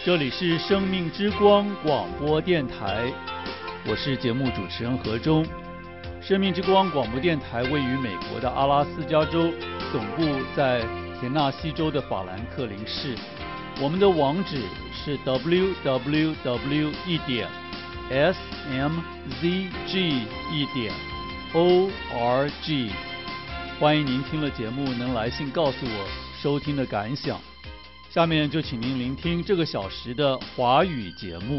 这里是生命之光广播电台，我是节目主持人何忠。生命之光广播电台位于美国的阿拉斯加州，总部在田纳西州的法兰克林市。我们的网址是 www.smzg.org。欢迎您听了节目能来信告诉我收听的感想。下面就请您聆听这个小时的华语节目。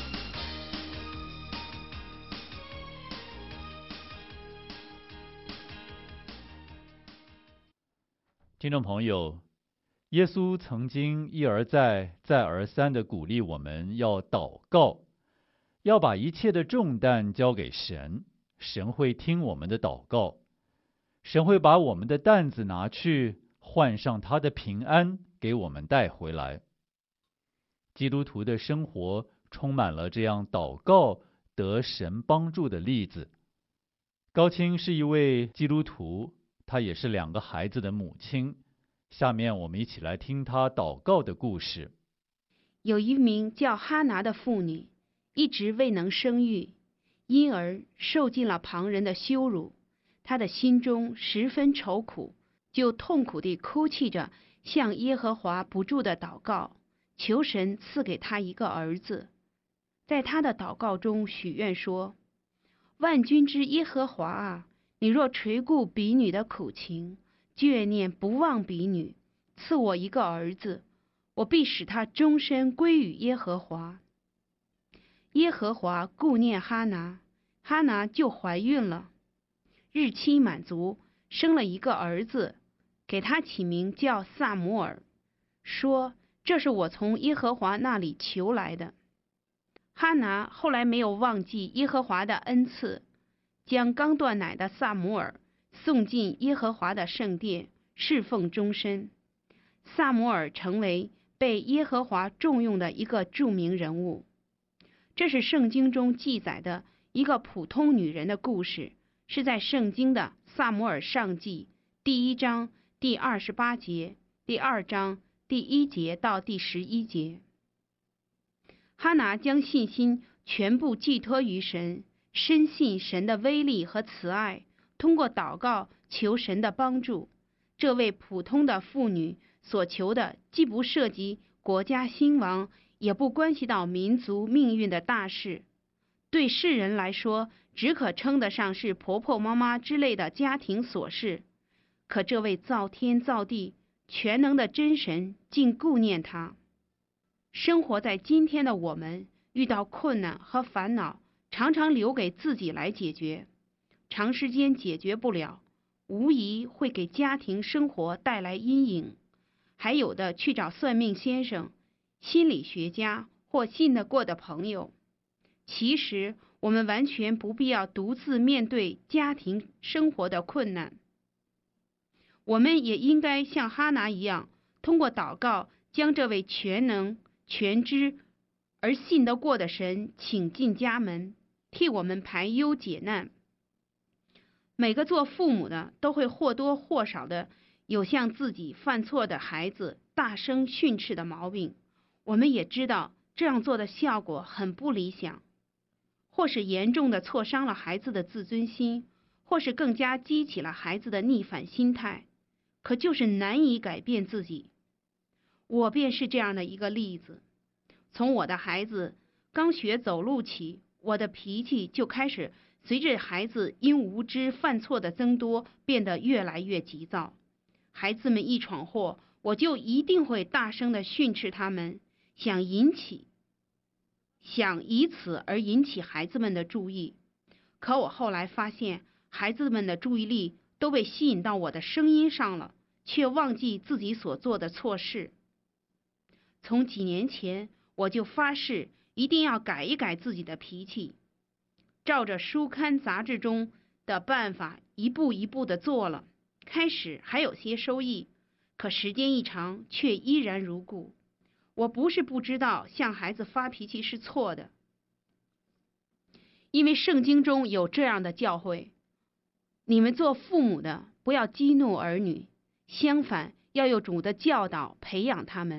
听众朋友，耶稣曾经一而再、再而三地鼓励我们要祷告，要把一切的重担交给神，神会听我们的祷告，神会把我们的担子拿去，换上他的平安给我们带回来。基督徒的生活充满了这样祷告得神帮助的例子。高青是一位基督徒，她也是2个孩子的母亲。下面我们一起来听她祷告的故事。 有一名叫哈拿的妇女，一直未能生育，因而受尽了旁人的羞辱。她的心中十分愁苦，就痛苦地哭泣着，向耶和华不住地祷告，求神赐给她一个儿子。在她的祷告中许愿说：万军之耶和华啊，你若垂顾婢女的苦情，眷念不忘婢女，赐我一个儿子，我必使他终身归于耶和华。耶和华顾念哈拿，哈拿就怀孕了，日期满足，生了一个儿子，给他起名叫撒母耳，说这是我从耶和华那里求来的。哈拿后来没有忘记耶和华的恩赐，将刚断奶的撒母耳送进耶和华的圣殿，侍奉终身。撒母耳成为被耶和华重用的一个著名人物。这是圣经中记载的一个普通女人的故事，是在圣经的撒母耳上记第1章第28节，第2章第1节到第11节。哈拿将信心全部寄托于神，深信神的威力和慈爱，通过祷告求神的帮助。这位普通的妇女所求的既不涉及国家兴亡，也不关系到民族命运的大事，对世人来说只可称得上是婆婆妈妈之类的家庭琐事。可这位造天造地全能的真神竟顾念她。生活在今天的我们，遇到困难和烦恼，常常留给自己来解决，长时间解决不了，无疑会给家庭生活带来阴影。还有的去找算命先生、心理学家或信得过的朋友。其实我们完全不必要独自面对家庭生活的困难，我们也应该像哈拿一样，通过祷告将这位全能全知而信得过的神请进家门，替我们排忧解难。每个做父母的都会或多或少的有向自己犯错的孩子大声训斥的毛病，我们也知道这样做的效果很不理想，或是严重的挫伤了孩子的自尊心，或是更加激起了孩子的逆反心态，可就是难以改变自己。我便是这样的一个例子。从我的孩子刚学走路起，我的脾气就开始随着孩子因无知犯错的增多变得越来越急躁。孩子们一闯祸，我就一定会大声地训斥他们，想以此而引起孩子们的注意。可我后来发现，孩子们的注意力都被吸引到我的声音上了，却忘记自己所做的错事。从几年前我就发誓一定要改一改自己的脾气，照着书刊杂志中的办法一步一步地做了，开始还有些收益，可时间一长却依然如故。我不是不知道向孩子发脾气是错的，因为圣经中有这样的教诲：你们做父母的不要激怒儿女，相反要有主的教导培养他们，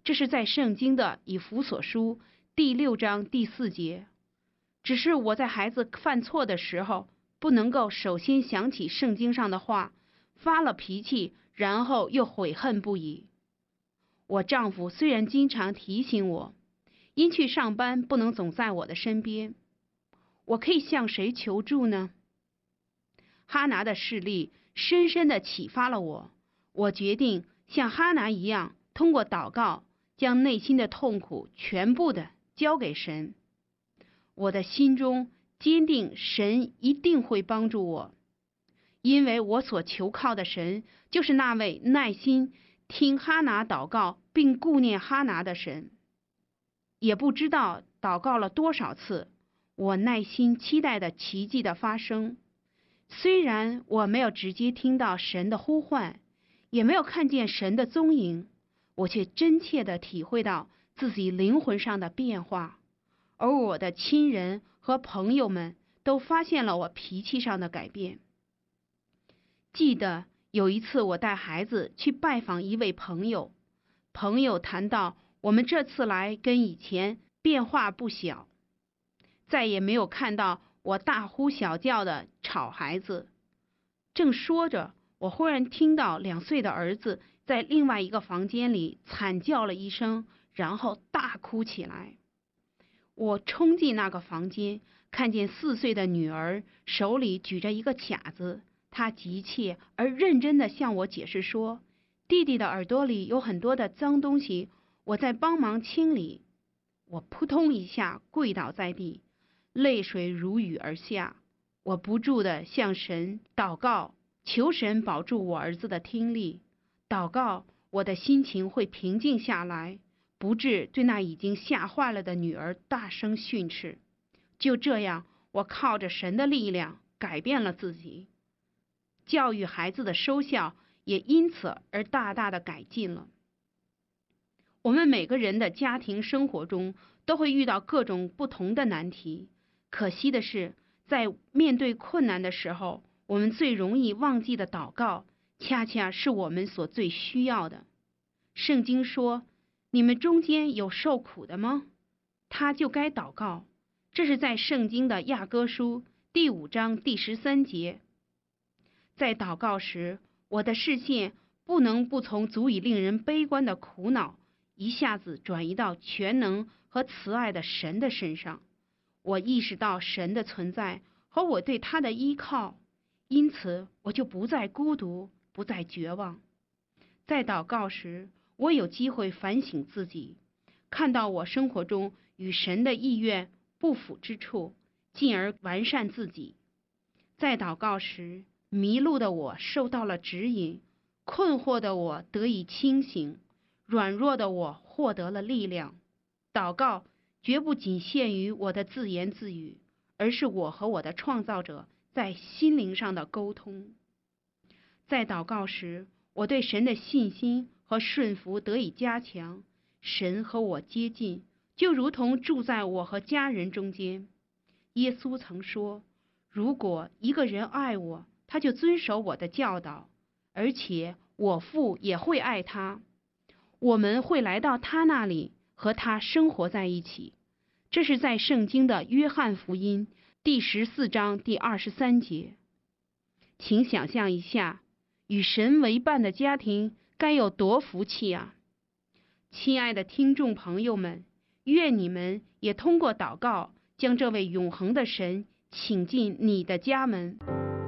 这是在圣经的以弗所书第6章第4节。只是我在孩子犯错的时候，不能够首先想起圣经上的话，发了脾气，然后又悔恨不已。我丈夫虽然经常提醒我，因去上班不能总在我的身边，我可以向谁求助呢？哈拿的事例深深地启发了我，我决定像哈拿一样，通过祷告，将内心的痛苦全部的交给神。我的心中坚定神一定会帮助我，因为我所求靠的神就是那位耐心听哈拿祷告并顾念哈拿的神。也不知道祷告了多少次，我耐心期待的奇迹的发生。虽然我没有直接听到神的呼唤，也没有看见神的踪影，我却真切地体会到自己灵魂上的变化，而我的亲人和朋友们都发现了我脾气上的改变。记得有一次我带孩子去拜访一位朋友，朋友谈到我们这次来跟以前变化不小，再也没有看到我大呼小叫的吵孩子。正说着，我忽然听到2岁的儿子在另外一个房间里惨叫了一声，然后大哭起来。我冲进那个房间，看见4岁的女儿手里举着一个卡子，她急切而认真地向我解释说，弟弟的耳朵里有很多的脏东西，我在帮忙清理。我扑通一下跪倒在地，泪水如雨而下。我不住地向神祷告，求神保住我儿子的听力，祷告我的心情会平静下来，不致对那已经吓坏了的女儿大声训斥。就这样，我靠着神的力量改变了自己，教育孩子的收效也因此而大大的改进了。我们每个人的家庭生活中都会遇到各种不同的难题，可惜的是，在面对困难的时候，我们最容易忘记的祷告，恰恰是我们所最需要的。圣经说，你们中间有受苦的吗？他就该祷告。这是在圣经的雅歌书第5章第13节。在祷告时，我的视线不能不从足以令人悲观的苦恼一下子转移到全能和慈爱的神的身上。我意识到神的存在和我对他的依靠，因此我就不再孤独，不再绝望。在祷告时，我有机会反省自己，看到我生活中与神的意愿不符之处，进而完善自己。在祷告时，迷路的我受到了指引，困惑的我得以清醒，软弱的我获得了力量。祷告绝不仅限于我的自言自语，而是我和我的创造者在心灵上的沟通。在祷告时，我对神的信心和顺服得以加强，神和我接近，就如同住在我和家人中间。耶稣曾说，如果一个人爱我，他就遵守我的教导，而且我父也会爱他，我们会来到他那里，和他生活在一起。这是在圣经的约翰福音第14章第23节。请想象一下，与神为伴的家庭该有多福气啊！亲爱的听众朋友们，愿你们也通过祷告，将这位永恒的神请进你的家门。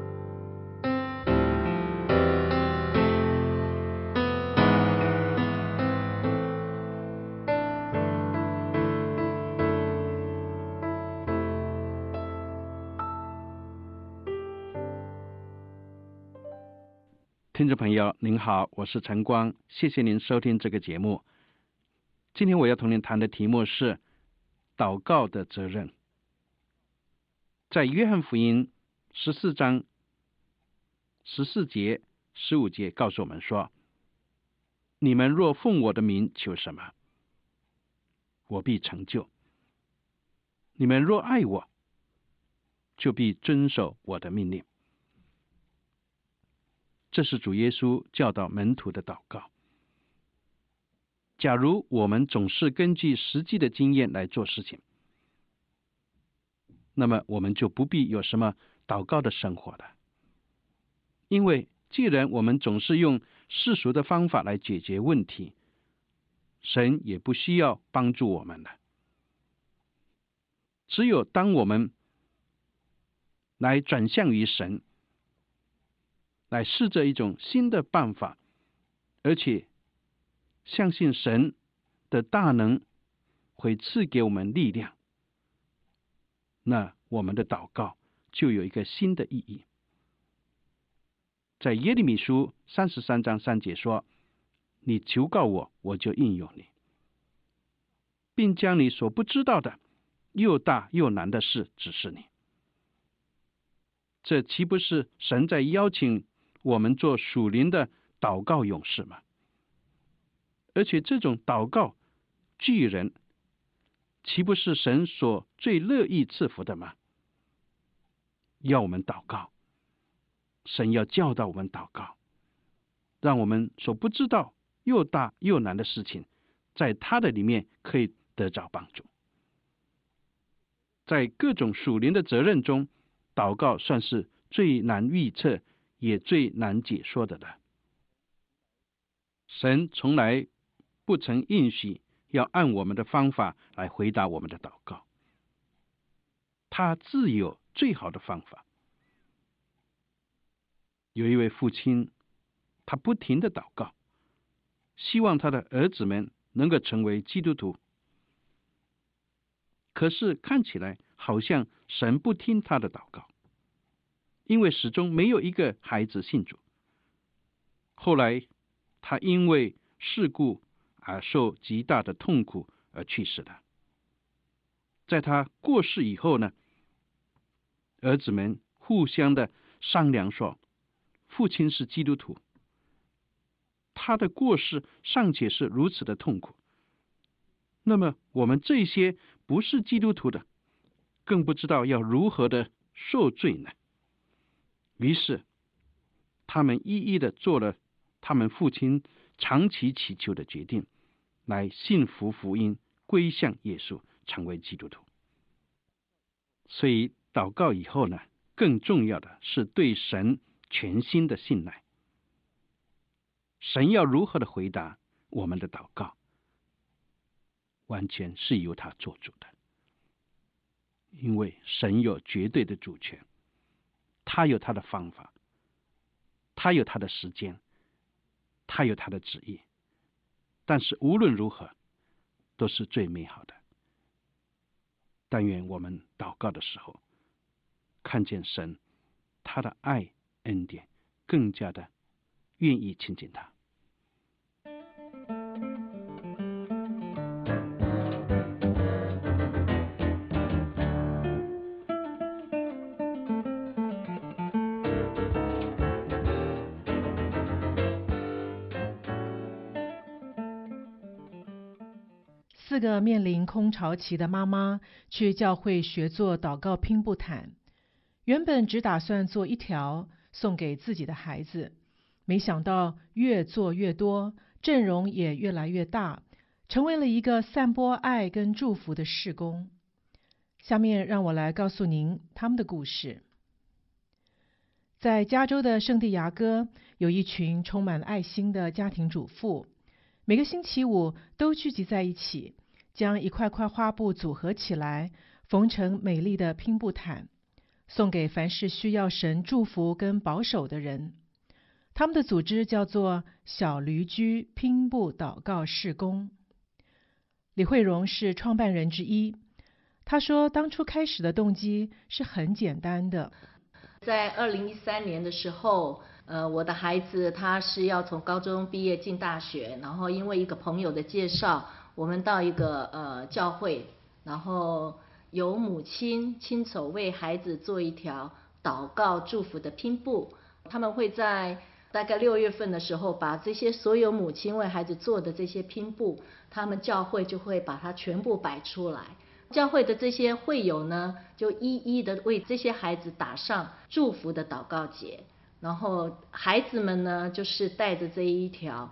听众朋友您好，我是陈光，谢谢您收听这个节目。今天我要同您谈的题目是祷告的责任。在约翰福音14章14节15节告诉我们说，你们若奉我的名求什么，我必成就。你们若爱我，就必遵守我的命令。这是主耶稣教导门徒的祷告。 假如我们总是根据实际的经验来做事情，那么我们就不必有什么祷告的生活了。因为既然我们总是用世俗的方法来解决问题，神也不需要帮助我们了。只有当我们来转向于神，来试着一种新的办法，而且相信神的大能会赐给我们力量，那我们的祷告就有一个新的意义。在耶利米书33章3节说，你求告我，我就应允你，并将你所不知道的又大又难的事指示你。这岂不是神在邀请我们做属灵的祷告勇士吗？而且这种祷告巨人，岂不是神所最乐意赐福的吗？要我们祷告，神要教导我们祷告，让我们所不知道又大又难的事情，在他的里面可以得着帮助。在各种属灵的责任中，祷告算是最难预测也最难解说的了。神从来不曾应许要按我们的方法来回答我们的祷告，他自有最好的方法。有一位父亲，他不停的祷告，希望他的儿子们能够成为基督徒，可是看起来好像神不听他的祷告，因为始终没有一个孩子信主。后来他因为事故而受极大的痛苦而去世了。在他过世以后呢，儿子们互相的商量说，父亲是基督徒，他的过世尚且是如此的痛苦，那么我们这些不是基督徒的，更不知道要如何的受罪呢？于是他们一一的做了他们父亲长期祈求的决定，来信服福音，归向耶稣，成为基督徒。所以祷告以后呢，更重要的是对神全心的信赖。神要如何的回答我们的祷告，完全是由他做主的，因为神有绝对的主权，他有他的方法，他有他的时间，他有他的旨意，但是无论如何都是最美好的。但愿我们祷告的时候，看见神他的爱恩典，更加的愿意亲近他。 4个面临空巢期的妈妈去教会学做祷告拼布毯，原本只打算做1条送给自己的孩子，没想到越做越多，阵容也越来越大，成为了一个散播爱跟祝福的事工。下面让我来告诉您他们的故事。在加州的圣地亚哥，有一群充满爱心的家庭主妇，每个星期五都聚集在一起，将一块块花布组合起来，缝成美丽的拼布毯，送给凡是需要神祝福跟保守的人。他们的组织叫做小驴居拼布祷告事工。李慧荣是创办人之一，他说当初开始的动机是很简单的。 在2013年的时候，我的孩子他是要从高中毕业进大学，然后因为一个朋友的介绍，我们到一个教会，然后由母亲亲手为孩子做一条祷告祝福的拼布。他们会在大概6月份的时候，把这些所有母亲为孩子做的这些拼布，他们教会就会把它全部摆出来。教会的这些会友呢，就一一的为这些孩子打上祝福的祷告节，然后孩子们呢，就是带着这一条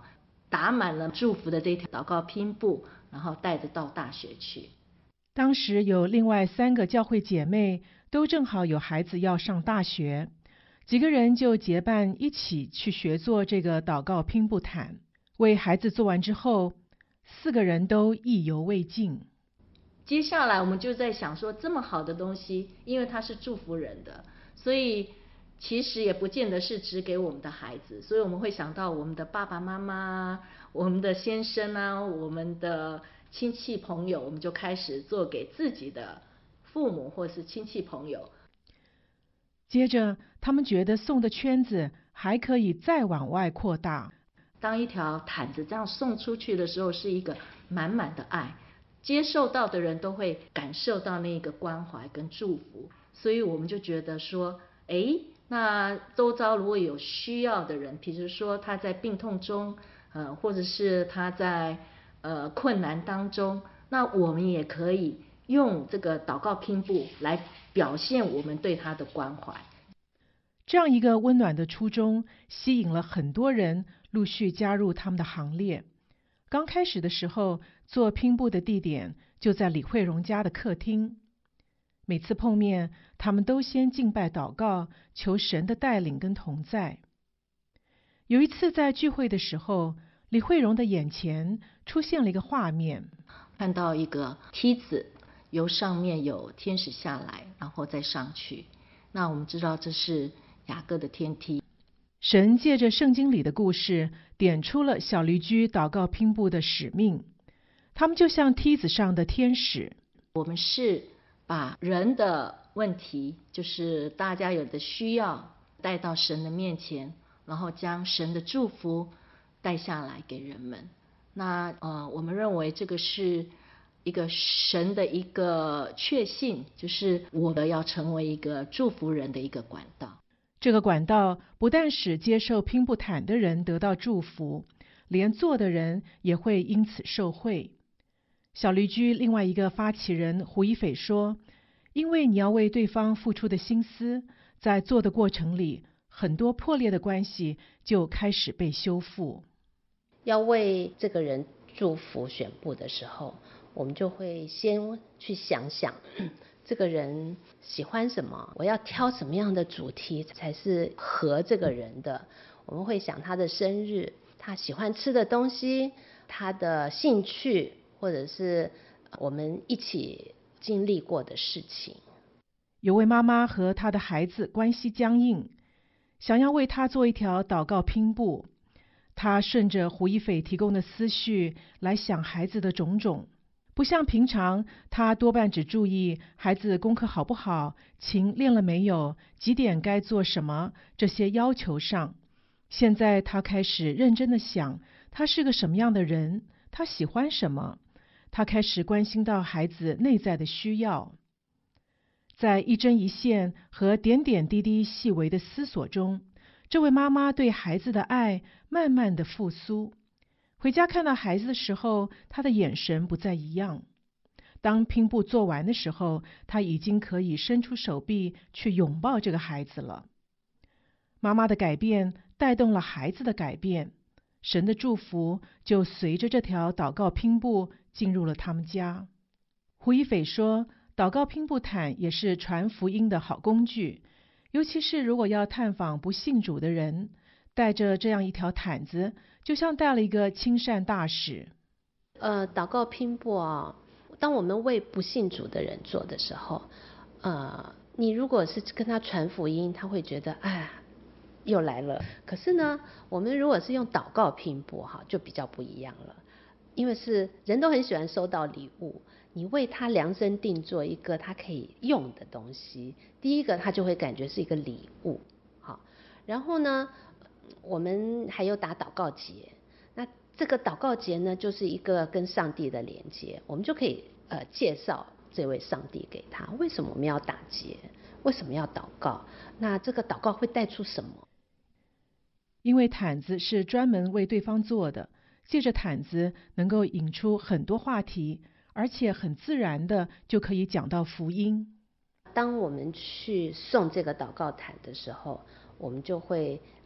打满了祝福的这条祷告拼布，然后带着到大学去。 当时有另外3个教会姐妹都正好有孩子要上大学，几个人就结伴一起去学做这个祷告拼布毯。为孩子做完之后，4个人都意犹未尽。 接下来我们就在想说，这么好的东西，因为它是祝福人的，所以其实也不见得是只给我们的孩子，所以我们会想到我们的爸爸妈妈、我们的先生啊、我们的亲戚朋友，我们就开始做给自己的父母或是亲戚朋友。 接着他们觉得送的圈子还可以再往外扩大。 当一条毯子这样送出去的时候，是一个满满的爱，接受到的人都会感受到那个关怀跟祝福，所以我们就觉得说，那周遭如果有需要的人，比如说他在病痛中，或者是他在困难当中，那我们也可以用这个祷告拼布来表现我们对他的关怀。 这样一个温暖的初衷，吸引了很多人陆续加入他们的行列。刚开始的时候，做拼布的地点就在李慧荣家的客厅。每次碰面，他们都先敬拜祷告，求神的带领跟同在。有一次在聚会的时候，李慧荣的眼前出现了一个画面， 看到一个梯子，由上面有天使下来，然后再上去。那我们知道这是雅各的天梯。 神借着圣经里的故事，点出了小驴驹祷告拼布的使命。他们就像梯子上的天使。 我们是把人的问题，就是大家有的需要，带到神的面前，然后将神的祝福带下来给人们。那我们认为这个是一个神的一个确信，就是我们要成为一个祝福人的一个管道。 这个管道不但使接受拼布毯的人得到祝福，连做的人也会因此受惠。小驴驹另外一个发起人胡一斐说，因为你要为对方付出的心思，在做的过程里，很多破裂的关系就开始被修复。 要为这个人祝福选布的时候，我们就会先去想想这个人喜欢什么，我要挑什么样的主题才是合这个人的。我们会想他的生日，他喜欢吃的东西，他的兴趣，或者是我们一起经历过的事情。 有位妈妈和她的孩子关系僵硬，想要为他做一条祷告拼布。她顺着胡一斐提供的思绪来想孩子的种种，不像平常她多半只注意孩子功课好不好，琴练了没有，几点该做什么这些要求上。现在她开始认真的想，他是个什么样的人，他喜欢什么。她开始关心到孩子内在的需要。在一针一线和点点滴滴细微的思索中，这位妈妈对孩子的爱慢慢的复苏。回家看到孩子的时候，她的眼神不再一样。当拼布做完的时候，她已经可以伸出手臂去拥抱这个孩子了。妈妈的改变带动了孩子的改变，神的祝福就随着这条祷告拼布进入了他们家。胡一斐说，祷告拼布毯也是传福音的好工具，尤其是如果要探访不信主的人，带着这样一条毯子，就像带了一个亲善大使。 祷告拼布当我们为不信主的人做的时候，你如果是跟他传福音，他会觉得又来了。可是呢，我们如果是用祷告拼布就比较不一样了，因为是人都很喜欢收到礼物，你为他量身定做一个他可以用的东西，第一个他就会感觉是一个礼物。然后呢，我们还有打祷告节，那这个祷告节呢，就是一个跟上帝的连接，我们就可以介绍这位上帝给他，为什么我们要打节，为什么要祷告，那这个祷告会带出什么。 因为毯子是专门为对方做的，借着毯子能够引出很多话题，而且很自然的就可以讲到福音。 当我们去送这个祷告毯的时候，我们就会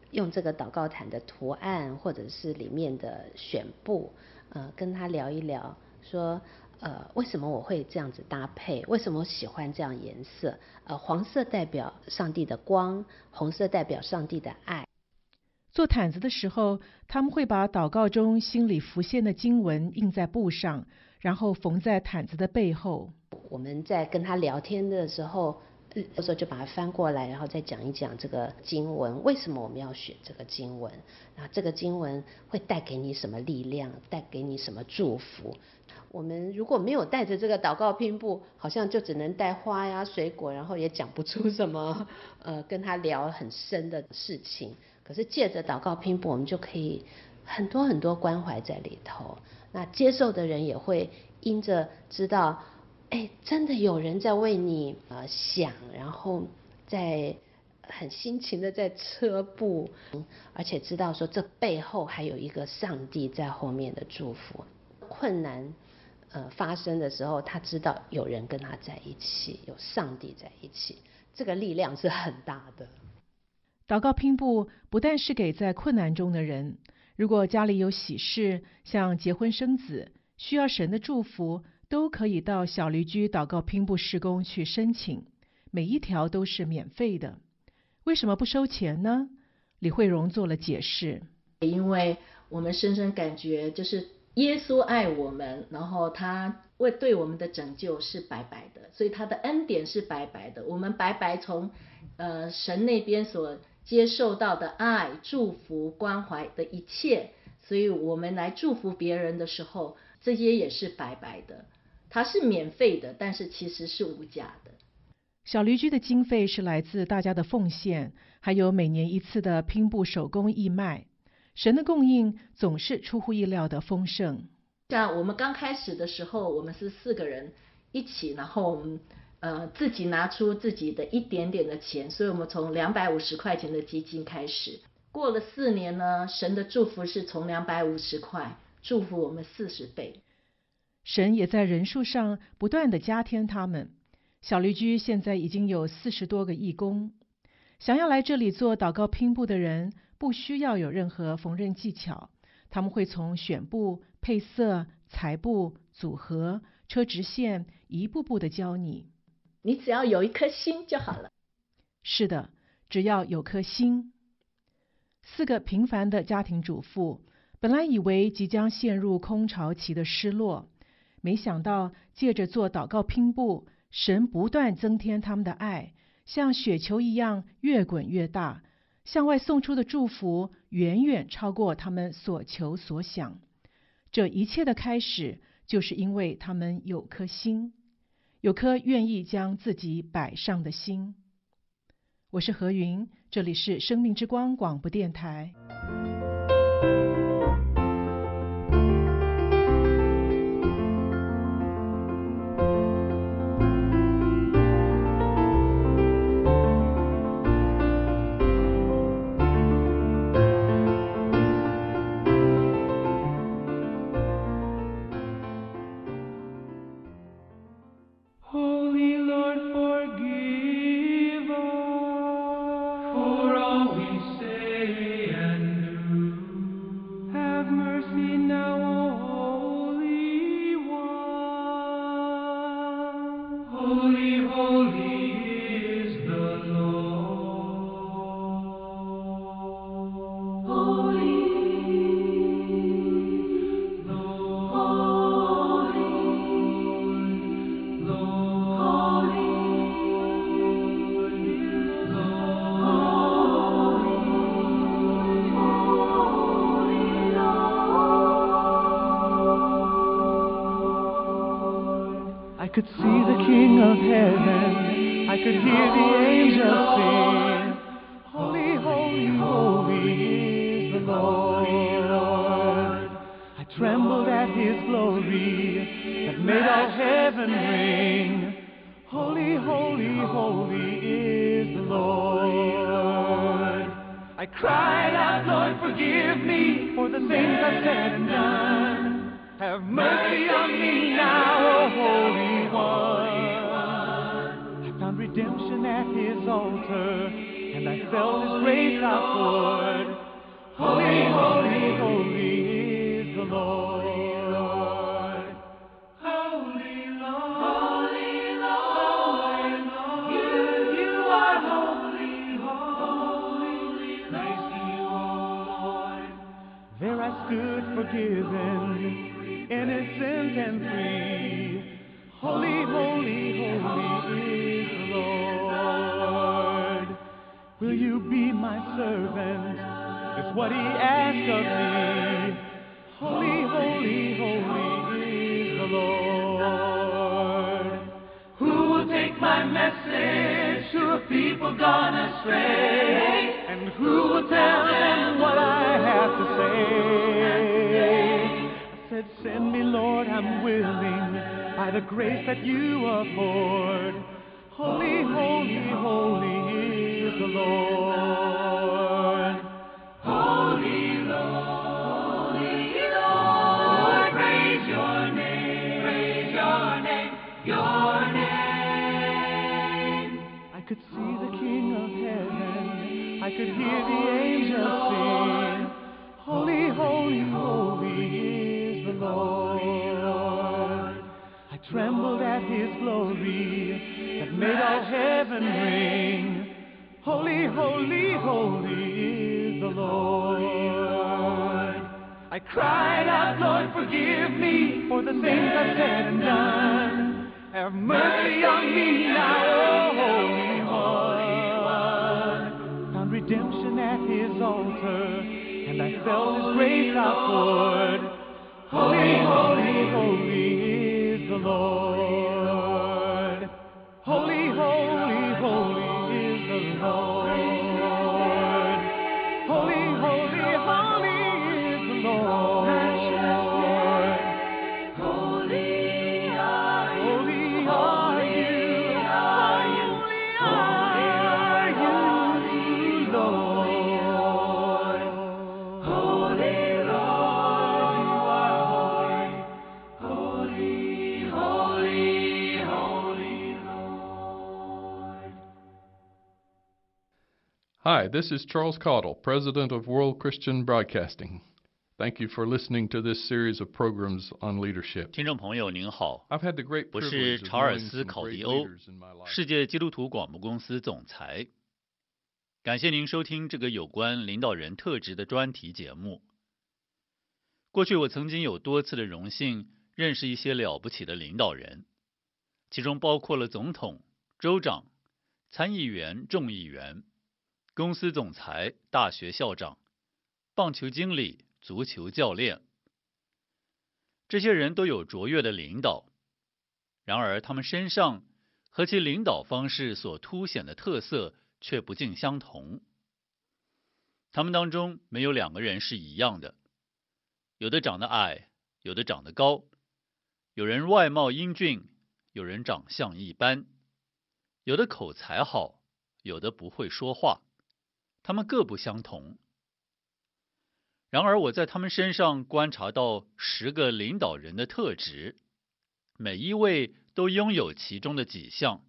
用这个祷告毯的图案或者是里面的选布，跟他聊一聊，说为什么我会这样子搭配？为什么我喜欢这样颜色？黄色代表上帝的光，红色代表上帝的爱。 做毯子的时候，他们会把祷告中心里浮现的经文印在布上，然后缝在毯子的背后。 我们在跟他聊天的时候，有时候就把它翻过来，然后再讲一讲这个经文，为什么我们要选这个经文？然后这个经文会带给你什么力量，带给你什么祝福？我们如果没有带着这个祷告拼布，好像就只能带花呀、水果，然后也讲不出什么跟他聊很深的事情。可是借着祷告拼布，我们就可以很多很多关怀在里头。那接受的人也会因着知道，真的有人在为你想，然后在很辛勤的在车步，而且知道说这背后还有一个上帝在后面的祝福。困难发生的时候，他知道有人跟他在一起，有上帝在一起，这个力量是很大的。 祷告拼布不但是给在困难中的人，如果家里有喜事，像结婚生子，需要神的祝福，都可以到小驴居祷告拼布事工去申请，每一条都是免费的。为什么不收钱呢？李慧荣做了解释。 因为我们深深感觉，就是耶稣爱我们，然后他对我们的拯救是白白的，所以他的恩典是白白的，我们白白从神那边所接受到的爱、祝福、关怀的一切，所以我们来祝福别人的时候，这些也是白白的，它是免费的，但是其实是无价的。 小驴居的经费是来自大家的奉献，还有每年一次的拼布手工义卖。神的供应总是出乎意料的丰盛。 像我们刚开始的时候，我们是4个人一起，然后我们自己拿出自己的一点点的钱，所以我们从250块钱的基金开始。过了4年呢，神的祝福是从250块祝福我们40倍。 神也在人数上不断的加添他们。小驴居现在已经有40多个义工。想要来这里做祷告拼布的人，不需要有任何缝纫技巧，他们会从选布、配色、裁布、组合、车直线，一步步的教你。 你只要有一颗心就好了。 是的，只要有颗心。4个平凡的家庭主妇，本来以为即将陷入空巢期的失落，没想到借着做祷告拼布，神不断增添他们的爱，像雪球一样越滚越大，向外送出的祝福远远超过他们所求所想。这一切的开始，就是因为他们有颗心，有颗愿意将自己摆上的心。我是何云，这里是生命之光广播电台。 Holy Lord, forgive us for all we say and do. Have mercy now, O Holy One. Holy, holy is the Lord. Holy, I could see the King of Heaven, I could hear the angels sing. Holy, holy, holy is the Lord. I trembled at His glory that made all heaven ring. Holy, holy, holy is the Lord. I cried out, Lord, forgive me for the things I've said and done. Have mercy on me now, O Holy One. I found redemption at His altar, and I felt His grace outpoured. Holy, holy, holy is the Lord. Holy Lord, you are holy, holy, praise you, O Lord. There I stood forgiven, innocent and free. Holy, holy, holy is the Lord. Will you be my servant? Is what he asked of me. Holy, holy, holy is the Lord. Who will take my message to a people gone astray? And who will tell them what I have to say? I said, send me, Lord, I'm willing, by the grace that you afford. Holy, holy, holy is the Lord. Holy Lord, praise your name, your name. I could see the King of heaven, I could hear the angels sing. Holy, holy, holy is the Lord. I trembled at his glory that made all heaven ring. Holy, holy, holy is the Lord. I cried out, Lord, forgive me for the things I've said and done. Have mercy on me now, O Holy One. Found redemption at his altar, and I felt his grace outpoured. Holy, holy, holy is the Lord. Holy, holy, holy is the Lord. Holy, holy, holy is the Lord. Holy are you, Lord. Holy Lord, you are holy, holy, holy Lord. Hi, this is Charles Caudle, President of World Christian Broadcasting. Thank you for listening to this series of programs on leadership. 听众朋友您好， I've had the great 我是 privilege of 查尔 knowing 斯 some 考 great 迪欧， leaders in my life. 世界基督徒广播公司总裁。感谢您收听这个有关领导人特质的专题节目。过去我曾经有多次的荣幸认识一些了不起的领导人，其中包括了总统、州长、参议员、众议员、公司总裁、大学校长、棒球经理、足球教练。这些人都有卓越的领导，然而他们身上和其领导方式所凸显的特色却不尽相同。他们当中没有两个人是一样的，有的长得矮，有的长得高，有人外貌英俊，有人长相一般，有的口才好，有的不会说话，他们各不相同。然而我在他们身上观察到10个领导人的特质，每一位都拥有其中的几项。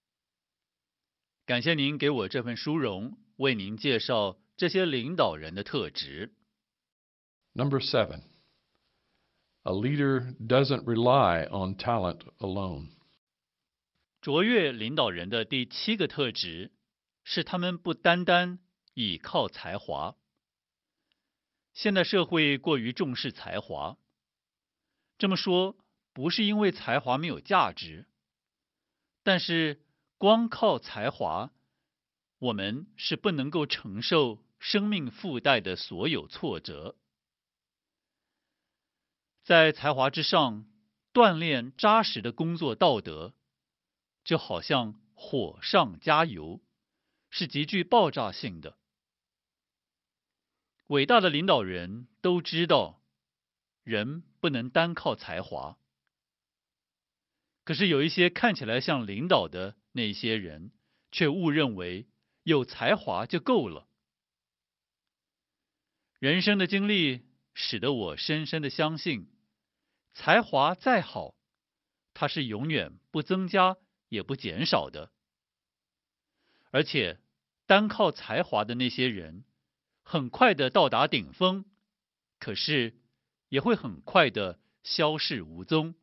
感谢您给我这份殊荣，为您介绍这些领导人的特质。 Number 7. A leader doesn't rely on talent alone. 卓越领导人的第7个特质是他们不单单倚靠才华。现代社会过于重视才华，这么说不是因为才华没有价值，但是光靠才华，我们是不能够承受生命附带的所有挫折。在才华之上锻炼扎实的工作道德，就好像火上加油，是极具爆炸性的。伟大的领导人都知道，人不能单靠才华。可是有一些看起来像领导的那些人，却误认为有才华就够了。人生的经历使得我深深的相信，才华再好，它是永远不增加也不减少的。而且单靠才华的那些人， 很快的到达顶峰，可是也会很快的消逝无踪。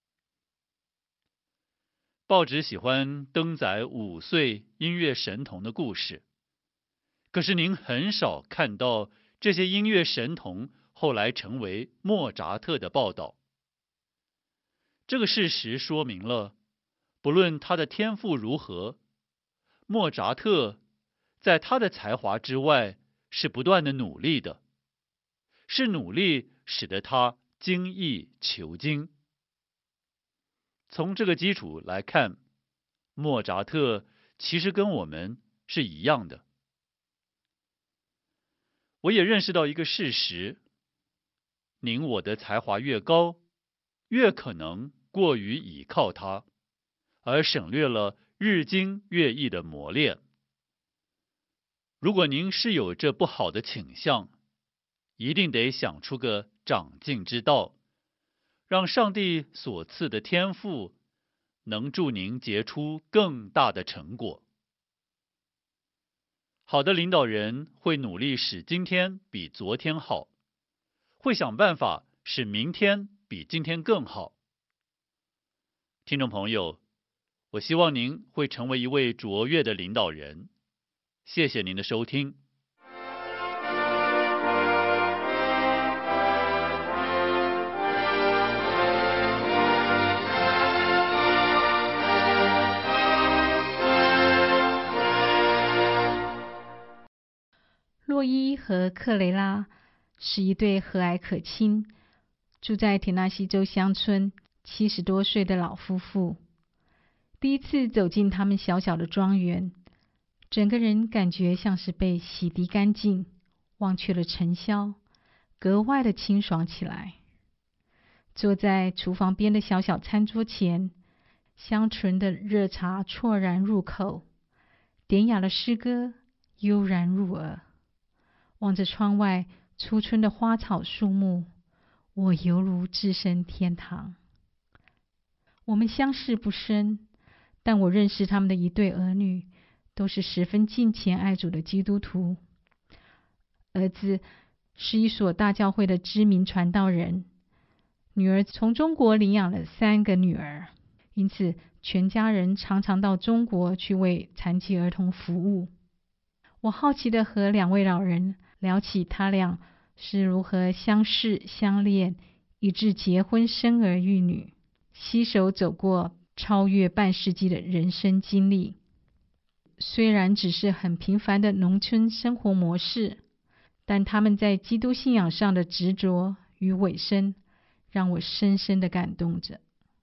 报纸喜欢登载5岁音乐神童的故事，可是您很少看到这些音乐神童后来成为莫扎特的报道。这个事实说明了，不论他的天赋如何，莫扎特在他的才华之外是不断的努力的，是努力使得他精益求精。从这个基础来看，莫扎特其实跟我们是一样的。我也认识到一个事实，您我的才华越高，越可能过于倚靠他，而省略了日精月异的磨练。如果您是有这不好的倾向，一定得想出个长进之道，让上帝所赐的天赋能助您结出更大的成果。好的领导人会努力使今天比昨天好，会想办法使明天比今天更好。听众朋友，我希望您会成为一位卓越的领导人。谢谢您的收听。 洛伊和克雷拉是一对和蔼可亲、住在田纳西州乡村70多岁的老夫妇。第一次走进他们小小的庄园，整个人感觉像是被洗涤干净，忘却了尘嚣，格外的清爽起来。坐在厨房边的小小餐桌前，香醇的热茶啜然入口，典雅的诗歌悠然入耳。望着窗外初春的花草树木，我犹如置身天堂。我们相识不深，但我认识他们的一对儿女，都是十分敬虔爱主的基督徒。儿子是一所大教会的知名传道人，女儿从中国领养了3个女儿，因此全家人常常到中国去为残疾儿童服务。我好奇地和2位老人聊起他俩是如何相识相恋，以致结婚生儿育女，携手走过超越半世纪的人生经历。虽然只是很平凡的农村生活模式，但他们在基督信仰上的执着与委身，让我深深的感动着。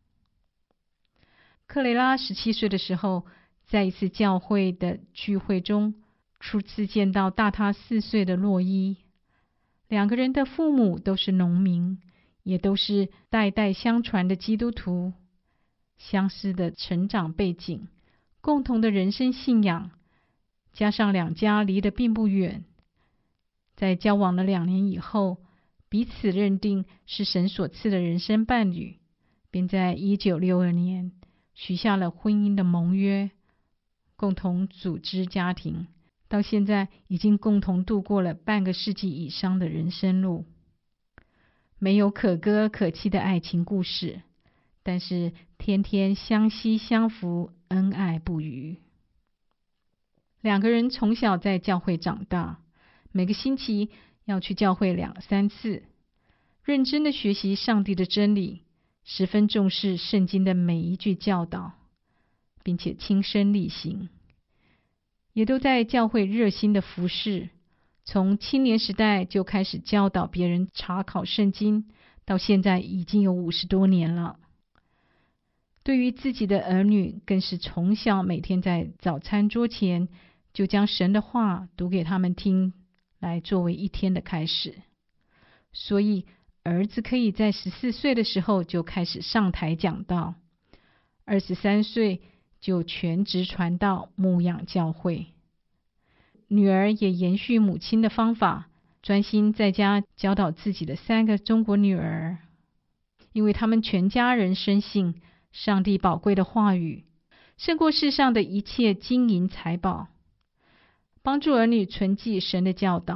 克雷拉17岁的时候，在一次教会的聚会中，初次见到大他4岁的洛伊。2个人的父母都是农民，也都是代代相传的基督徒。相似的成长背景，共同的人生信仰，加上2家离得并不远，在交往了2年以后，彼此认定是神所赐的人生伴侣，便在1962年许下了婚姻的盟约，共同组织家庭。到现在已经共同度过了半个世纪以上的人生路。没有可歌可泣的爱情故事，但是天天相惜相扶，恩爱不渝。2个人从小在教会长大，每个星期要去教会2、3次，认真的学习上帝的真理，十分重视圣经的每一句教导，并且亲身力行。也都在教会热心的服侍，从青年时代就开始教导别人查考圣经，到现在已经有50多年了。对于自己的儿女，更是从小每天在早餐桌前就将神的话读给他们听，来作为一天的开始。所以儿子可以在14岁的时候就开始上台讲道，23岁就全职传道牧养教会。女儿也延续母亲的方法，专心在家教导自己的3个中国女儿，因为他们全家人深信上帝宝贵的话语胜过世上的一切金银财宝，帮助儿女存记神的教导，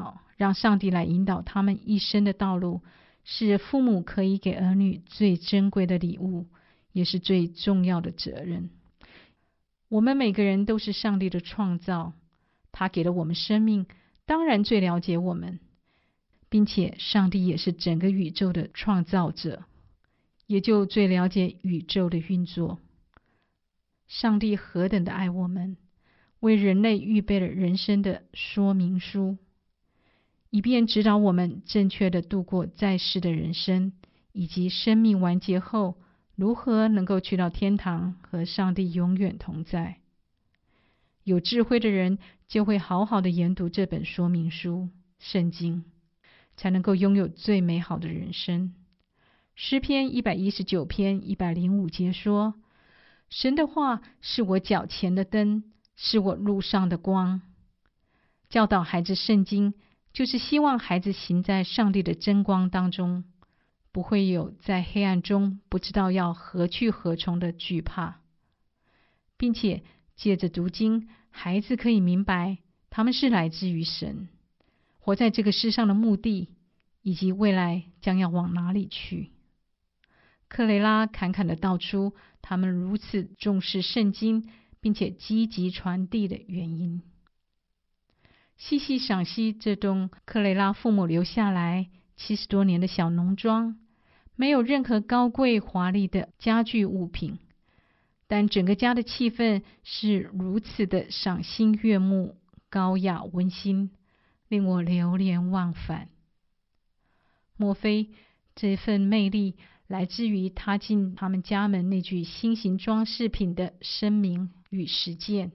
让上帝来引导他们一生的道路，是父母可以给儿女最珍贵的礼物，也是最重要的责任。我们每个人都是上帝的创造，他给了我们生命，当然最了解我们，并且上帝也是整个宇宙的创造者，也就最了解宇宙的运作。上帝何等的爱我们，为人类预备了人生的说明书，以便指导我们正确的度过在世的人生，以及生命完结后如何能够去到天堂和上帝永远同在。有智慧的人就会好好的研读这本说明书圣经，才能够拥有最美好的人生。诗篇119篇105节说，神的话是我脚前的灯，是我路上的光。教导孩子圣经，就是希望孩子行在上帝的真光当中，不会有在黑暗中不知道要何去何从的惧怕，并且借着读经，孩子可以明白他们是来自于神，活在这个世上的目的，以及未来将要往哪里去。克雷拉侃侃地道出他们如此重视圣经，并且积极传递的原因。细细赏析这栋克雷拉父母留下来70多年的小农庄，没有任何高贵华丽的家具物品，但整个家的气氛是如此的赏心悦目、高雅温馨，令我流连忘返。莫非这份魅力来自于踏进他们家门那具新型装饰品的声明与实践？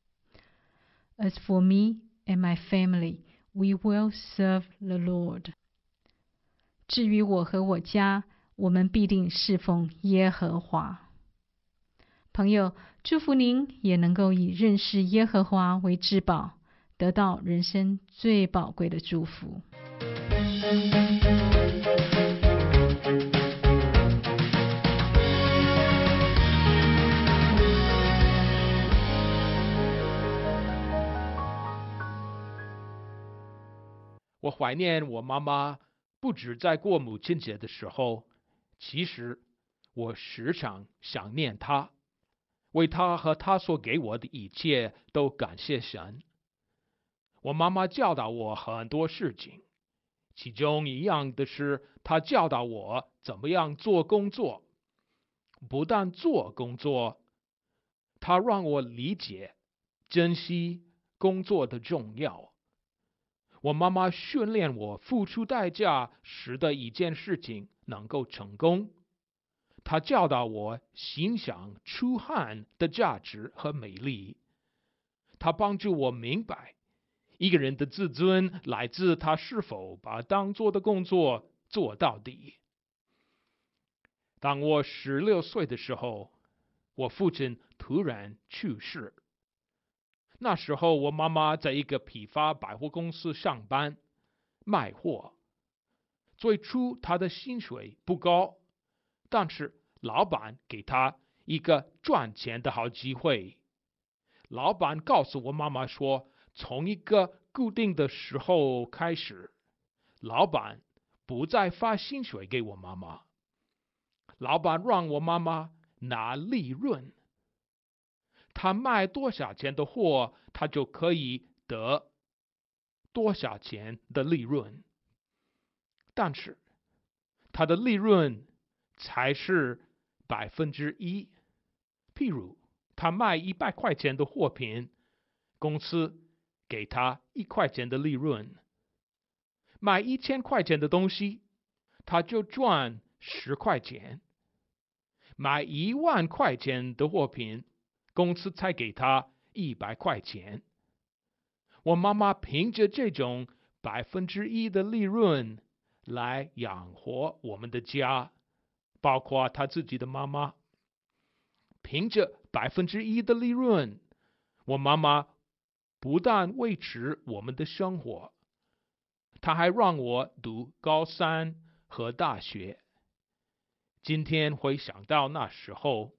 As for me and my family, we will serve the Lord. 至于我和我家，我们必定侍奉耶和华。朋友，祝福您也能够以认识耶和华为至宝，得到人生最宝贵的祝福。 我怀念我妈妈，不只在过母亲节的时候，其实我时常想念她，为她和她所给我的一切都感谢神。我妈妈教导我很多事情，其中一样的是，她教导我怎么样做工作。不但做工作，她让我理解、珍惜工作的重要。我妈妈训练我付出代价使得一件事情能够成功。她教导我欣赏出汗的价值和美丽。她帮助我明白，一个人的自尊来自他是否把当做的工作做到底。当我16岁的时候，我父亲突然去世。那时候我妈妈在一个批发百货公司上班卖货。最初她的薪水不高，但是老板给她一个赚钱的好机会。老板告诉我妈妈说，从一个固定的时候开始，老板不再发薪水给我妈妈。老板让我妈妈拿利润，他卖多少钱的货，他就可以得多少钱的利润。但是他的利润才是1%。譬如他卖100块钱的货品，公司给他1块钱的利润。卖1000块钱的东西，他就赚10块钱。买1万块钱的货品，公司才给他100块钱。我妈妈凭着这种1%的利润来养活我们的家，包括她自己的妈妈。凭着1%的利润，我妈妈不但维持我们的生活，她还让我读高3和大学。今天回想到那时候，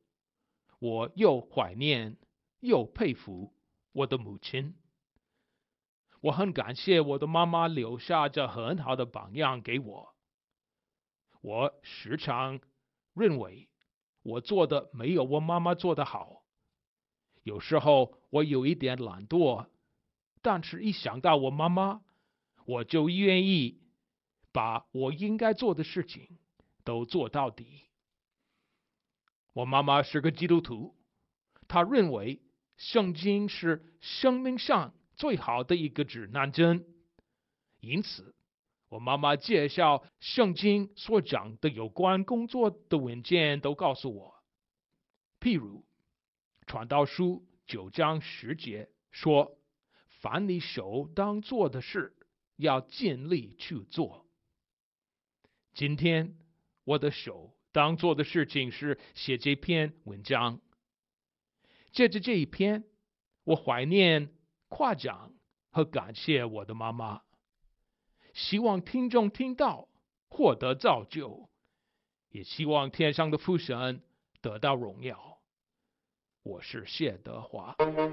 我又怀念又佩服我的母亲。 我很感谢我的妈妈留下这很好的榜样给我。我时常认为我做的没有我妈妈做的好，有时候我有一点懒惰，但是一想到我妈妈，我就愿意把我应该做的事情都做到底。我妈妈是个基督徒，她认为圣经是生命上最好的一个指南针，因此我妈妈介绍圣经所讲的有关工作的文件都告诉我。譬如传道书9章10节说，凡你手当做的事，要尽力去做。今天我的手当做的事情是写这篇文章。借着这一篇，我怀念、夸奖和感谢我的妈妈，希望听众听到，获得造就，也希望天上的父神得到荣耀。我是谢德华。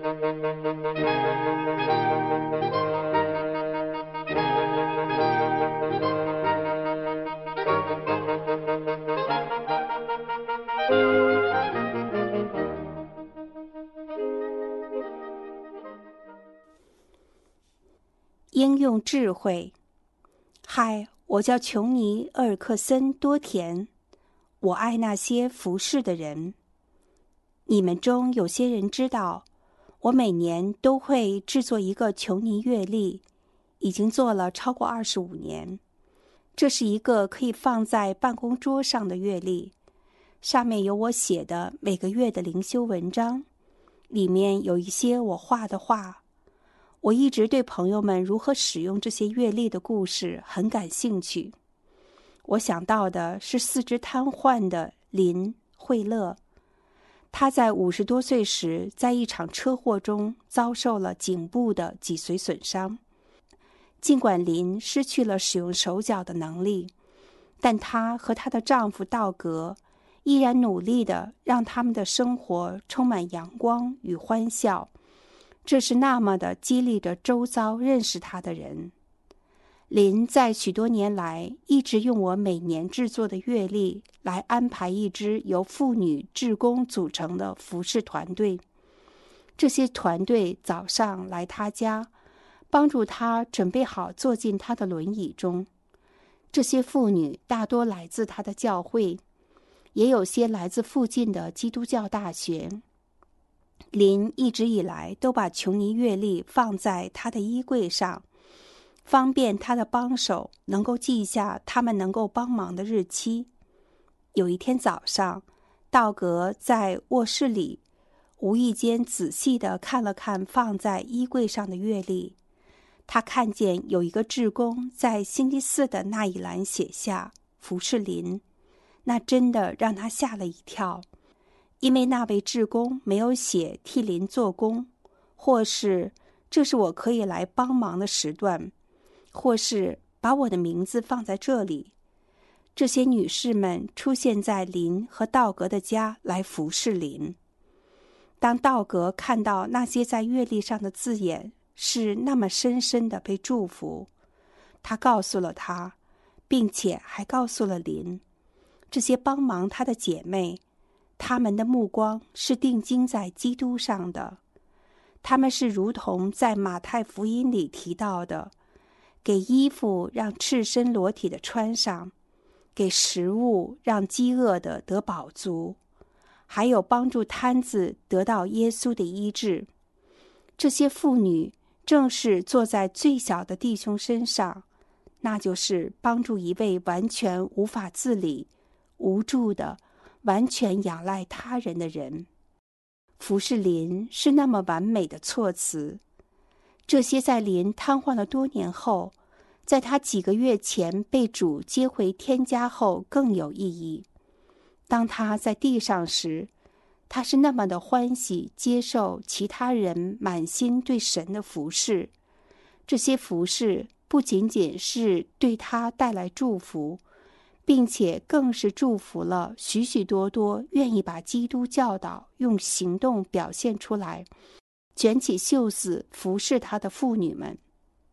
应用智慧。嗨，我叫琼尼·厄尔克森·多田，我爱那些服侍的人。你们中有些人知道，我每年都会制作一个琼尼月历，已经做了超过25年。这是一个可以放在办公桌上的月历，上面有我写的每个月的灵修文章，里面有一些我画的画。我一直对朋友们如何使用这些月历的故事很感兴趣。我想到的是四肢瘫痪的林·惠勒，他在50多岁时在一场车祸中遭受了颈部的脊髓损伤。尽管林失去了使用手脚的能力，但她和她的丈夫道格依然努力地让他们的生活充满阳光与欢笑。这是那么的激励着周遭认识他的人。林在许多年来一直用我每年制作的月历来安排一支由妇女志工组成的服侍团队。这些团队早上来他家，帮助他准备好坐进他的轮椅中。这些妇女大多来自他的教会，也有些来自附近的基督教大学。林一直以来都把琼尼月历放在他的衣柜上，方便他的帮手能够记下他们能够帮忙的日期。有一天早上，道格在卧室里无意间仔细地看了看放在衣柜上的月历，他看见有一个志工在星期四的那一栏写下服侍林，那真的让他吓了一跳。因为那位志工没有写替林做工，或是这是我可以来帮忙的时段，或是把我的名字放在这里。这些女士们出现在林和道格的家来服侍林。当道格看到那些在月历上的字眼是那么深深的被祝福，他告诉了他，并且还告诉了林，这些帮忙他的姐妹，他们的目光是定睛在基督上的。他们是如同在马太福音里提到的，给衣服让赤身裸体的穿上，给食物让饥饿的得饱足，还有帮助瘫子得到耶稣的医治。这些妇女正是坐在最小的弟兄身上，那就是帮助一位完全无法自理、无助的完全仰赖他人的人。服侍林是那么完美的措辞，这些在林瘫痪了多年后，在他几个月前被主接回天家后更有意义。当他在地上时，他是那么的欢喜接受其他人满心对神的服侍。这些服侍不仅仅是对他带来祝福，并且更是祝福了许许多多愿意把基督教导用行动表现出来，卷起袖子服侍他的妇女们。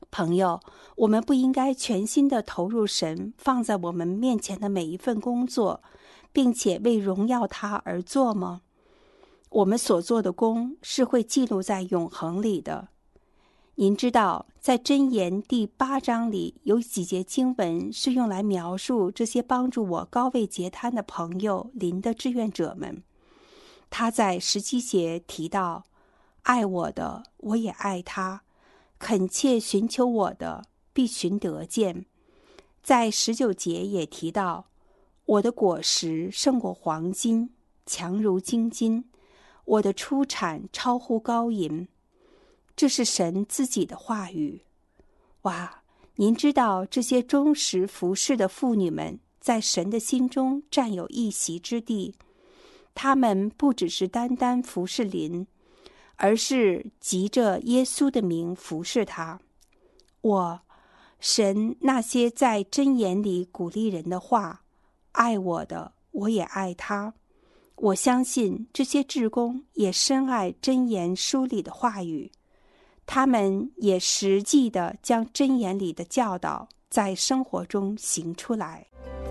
朋友，我们不应该全心地投入神放在我们面前的每一份工作，并且为荣耀他而做吗？我们所做的工是会记录在永恒里的。您知道，在箴言第8章里有几节经文是用来描述这些帮助我高位截瘫的朋友邻的志愿者们。他在17节提到，爱我的，我也爱他，恳切寻求我的，必寻得见。在19节也提到，我的果实胜过黄金，强如精金，我的出产超乎高银。这是神自己的话语。哇，您知道这些忠实服侍的妇女们在神的心中占有一席之地。她们不只是单单服侍邻，而是急着耶稣的名服侍他。神那些在箴言里鼓励人的话，爱我的，我也爱他。我相信这些志工也深爱箴言书里的话语，他们也实际地将箴言里的教导在生活中行出来。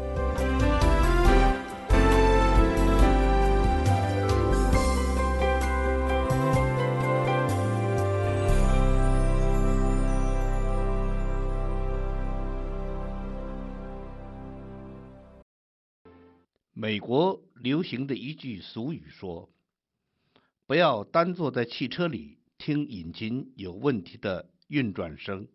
美国流行的一句俗语说，不要单坐在汽车里听引擎有问题的运转声。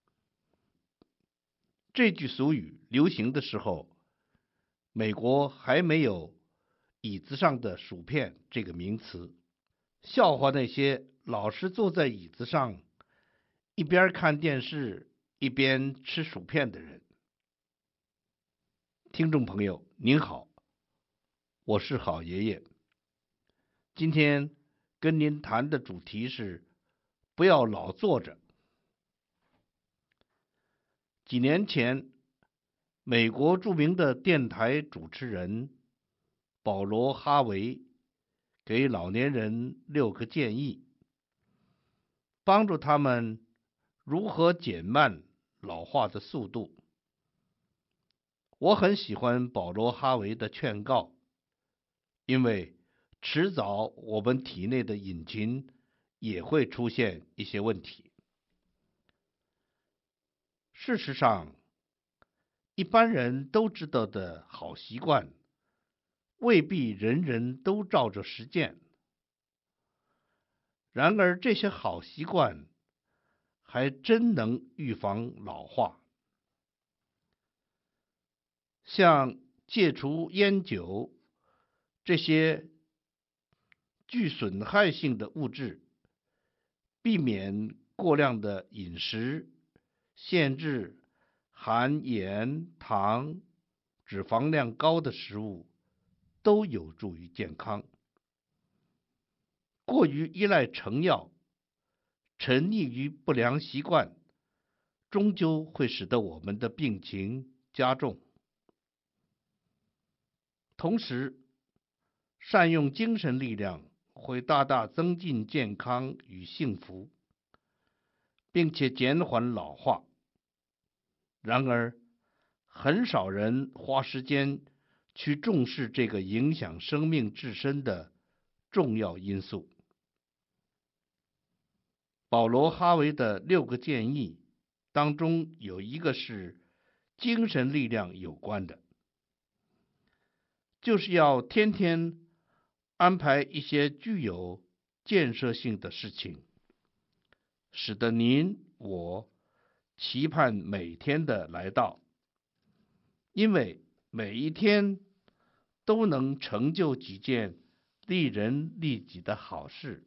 这句俗语流行的时候，美国还没有椅子上的薯片这个名词，笑话那些老是坐在椅子上一边看电视一边吃薯片的人。听众朋友您好，我是好爷爷。今天跟您谈的主题是不要老坐着。几年前，美国著名的电台主持人保罗·哈维给老年人6个建议，帮助他们如何减慢老化的速度。我很喜欢保罗·哈维的劝告，因为迟早我们体内的引擎也会出现一些问题。事实上，一般人都知道的好习惯，未必人人都照着实践。然而，这些好习惯还真能预防老化。像戒除烟酒这些具损害性的物质，避免过量的饮食，限制含盐、糖、脂肪量高的食物，都有助于健康。过于依赖成药，沉溺于不良习惯，终究会使得我们的病情加重。同时，善用精神力量会大大增进健康与幸福，并且减缓老化。然而，很少人花时间去重视这个影响生命自身的重要因素。保罗·哈维的6个建议当中有一个是精神力量有关的，就是要天天安排一些具有建设性的事情，使得您我期盼每天的来到，因为每一天都能成就几件利人利己的好事。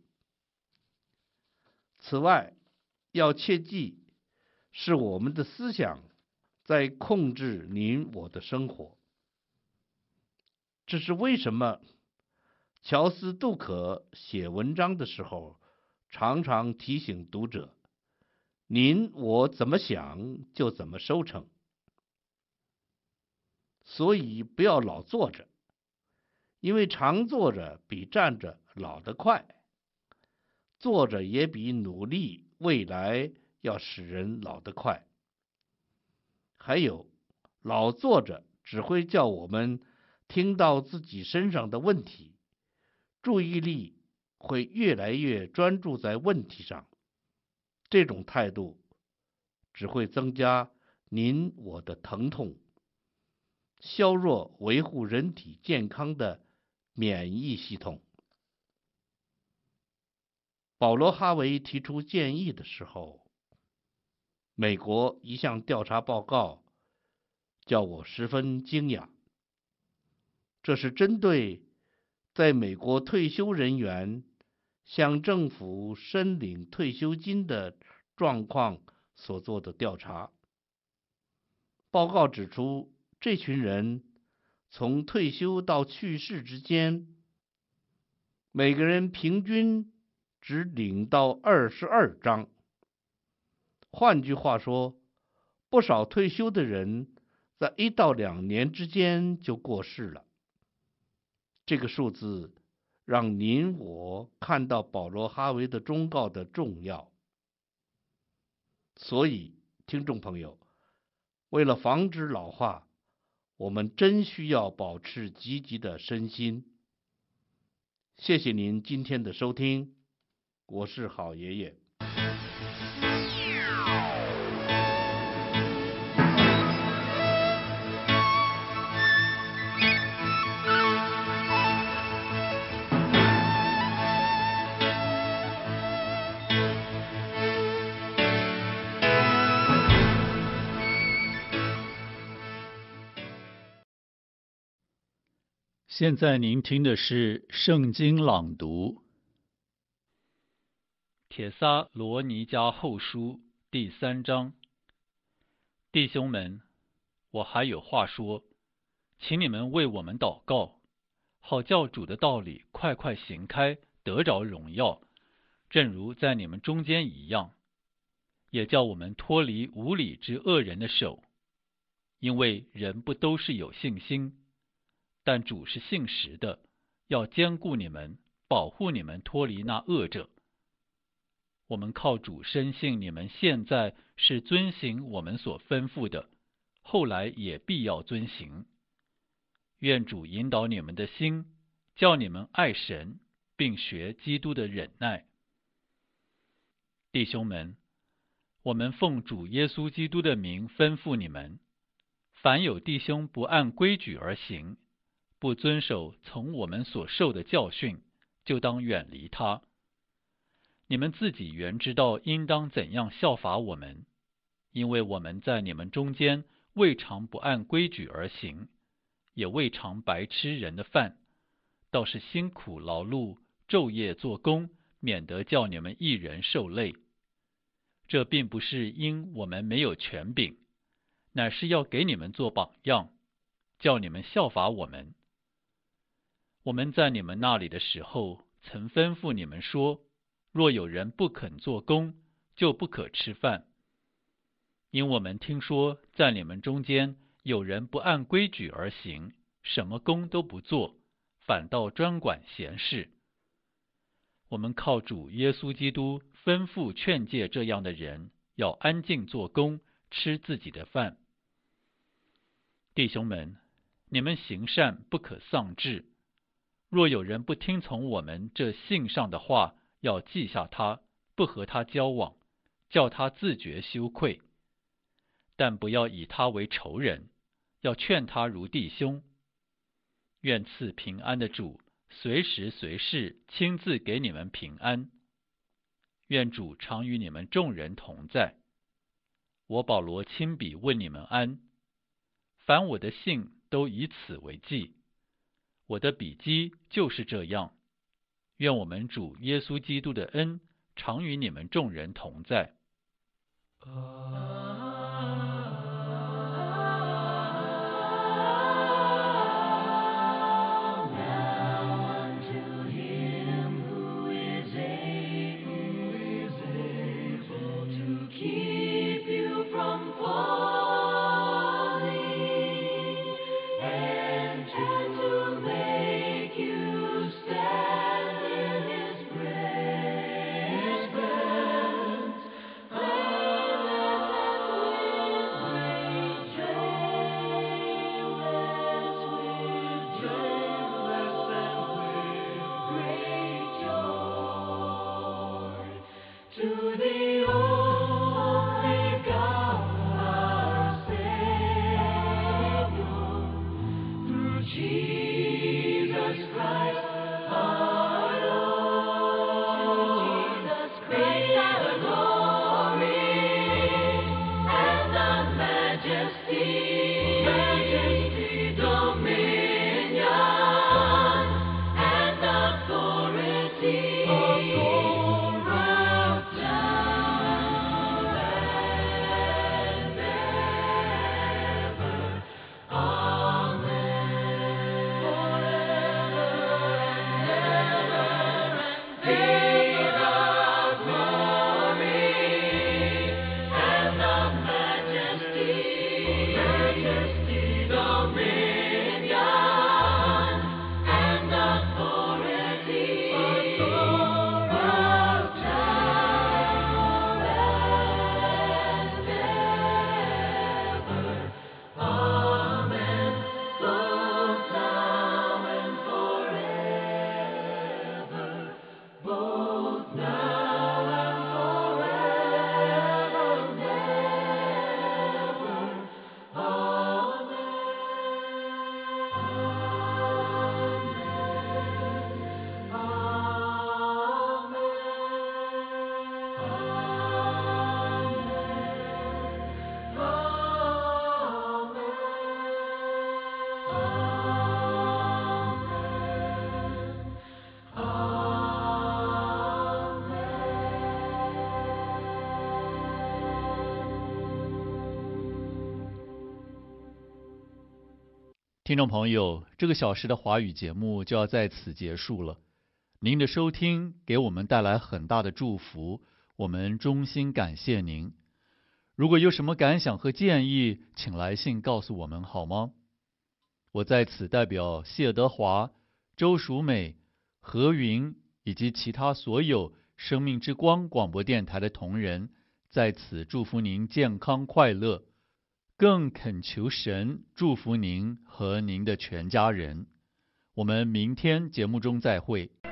此外，要切记，是我们的思想在控制您我的生活。这是为什么乔斯·杜可写文章的时候常常提醒读者，您我怎么想就怎么收成。所以不要老坐着，因为常坐着比站着老得快，坐着也比努力未来要使人老得快。还有，老坐着只会叫我们听到自己身上的问题，注意力会越来越专注在问题上。这种态度只会增加您我的疼痛，削弱维护人体健康的免疫系统。保罗·哈维提出建议的时候，美国一项调查报告叫我十分惊讶。这是针对在美国退休人员向政府申领退休金的状况所做的调查。报告指出，这群人从退休到去世之间，每个人平均只领到22张。换句话说，不少退休的人在1到2年之间就过世了。这个数字让您我看到保罗·哈维的忠告的重要。所以，听众朋友，为了防止老化，我们真需要保持积极的身心。谢谢您今天的收听，我是好爷爷。 现在您听的是圣经朗读，帖撒罗尼迦后书第3章。弟兄们，我还有话说，请你们为我们祷告，好叫主的道理快快行开，得着荣耀，正如在你们中间一样，也叫我们脱离无理之恶人的手，因为人不都是有信心，但主是信实的，要坚固你们，保护你们脱离那恶者。我们靠主深信你们现在是遵行我们所吩咐的，后来也必要遵行。愿主引导你们的心，叫你们爱神，并学基督的忍耐。弟兄们，我们奉主耶稣基督的名吩咐你们，凡有弟兄不按规矩而行，不遵守从我们所受的教训，就当远离他。你们自己原知道应当怎样效法我们，因为我们在你们中间未尝不按规矩而行，也未尝白吃人的饭，倒是辛苦劳碌，昼夜做工，免得叫你们一人受累。这并不是因我们没有权柄，乃是要给你们做榜样，叫你们效法我们。我们在你们那里的时候，曾吩咐你们说，若有人不肯做工，就不可吃饭。因我们听说，在你们中间有人不按规矩而行，什么工都不做，反倒专管闲事。我们靠主耶稣基督吩咐劝诫这样的人，要安静做工，吃自己的饭。弟兄们，你们行善不可丧志。若有人不听从我们这信上的话，要记下他，不和他交往，叫他自觉羞愧。但不要以他为仇人，要劝他如弟兄。愿赐平安的主，随时随事亲自给你们平安。愿主常与你们众人同在。我保罗亲笔问你们安。凡我的信都以此为记。我的笔记就是这样。愿我们主耶稣基督的恩常与你们众人同在。 Stand in 'His presence. 听众朋友，这个小时的华语节目就要在此结束了。您的收听给我们带来很大的祝福，我们衷心感谢您。如果有什么感想和建议，请来信告诉我们好吗？我在此代表谢德华、周淑美、何云以及其他所有生命之光广播电台的同仁，在此祝福您健康快乐，更恳求神祝福您和您的全家人。我们明天节目中再会。